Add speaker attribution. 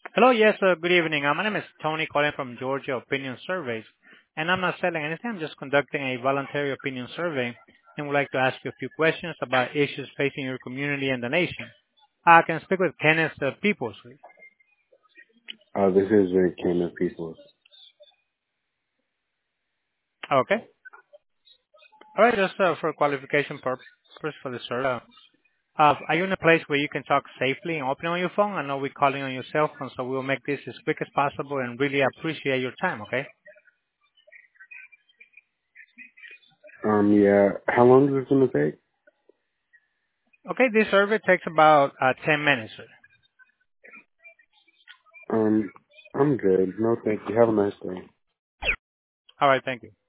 Speaker 1: Hello, yes, good evening. My name is Tony calling from Georgia Opinion Surveys, and I'm not selling anything. I'm just conducting a voluntary opinion survey and would like to ask you a few questions about issues facing your community and the nation. I can speak with Kenneth Peoples, please.
Speaker 2: This is Kenneth Peoples.
Speaker 1: Okay. All right, just for qualification purpose for the survey. Are you in a place where you can talk safely and openly on your phone? I know we're calling on your cell phone, so we'll make this as quick as possible and really appreciate your time, okay?
Speaker 2: Yeah. How long is this gonna take?
Speaker 1: Okay, this survey takes about 10 minutes, sir.
Speaker 2: I'm good. No, thank you. Have a nice day.
Speaker 1: All right, thank you.